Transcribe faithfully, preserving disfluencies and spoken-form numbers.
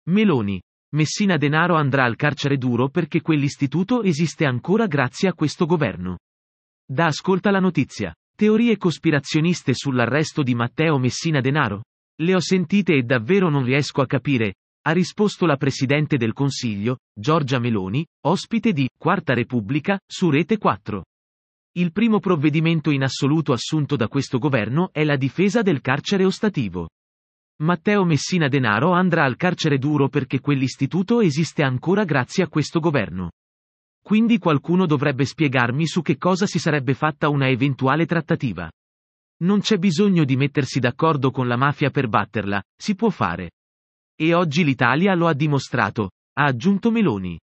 Meloni. Messina Denaro andrà al carcere duro perché quell'istituto esiste ancora grazie a questo governo. Da ascolta la notizia. Teorie cospirazioniste sull'arresto di Matteo Messina Denaro? Le ho sentite e davvero non riesco a capire, ha risposto la Presidente del Consiglio, Giorgia Meloni, ospite di Quarta Repubblica, su Rete quattro. Il primo provvedimento in assoluto assunto da questo governo è la difesa del carcere ostativo. Matteo Messina Denaro andrà al carcere duro perché quell'istituto esiste ancora grazie a questo governo. Quindi qualcuno dovrebbe spiegarmi su che cosa si sarebbe fatta una eventuale trattativa. Non c'è bisogno di mettersi d'accordo con la mafia per batterla, si può fare. E oggi l'Italia lo ha dimostrato, ha aggiunto Meloni.